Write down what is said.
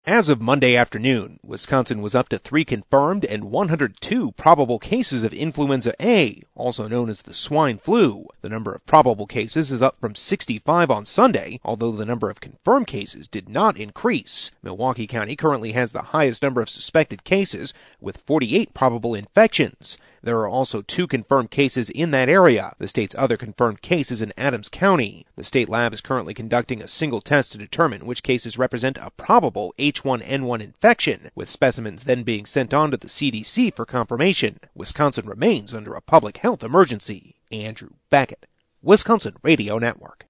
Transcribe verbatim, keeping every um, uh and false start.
As of Monday afternoon, Wisconsin was up to three confirmed and one hundred two probable cases of influenza A, also known as the swine flu. The number of probable cases is up from sixty-five on Sunday, although the number of confirmed cases did not increase. Milwaukee County currently has the highest number of suspected cases, with forty-eight probable infections. There are also two confirmed cases in that area. The state's other confirmed case is in Adams County. The state lab is currently conducting a single test to determine which cases represent a probable H one N one infection, with specimens then being sent on to the C D C for confirmation. Wisconsin remains under a public health emergency. Andrew Beckett, Wisconsin Radio Network.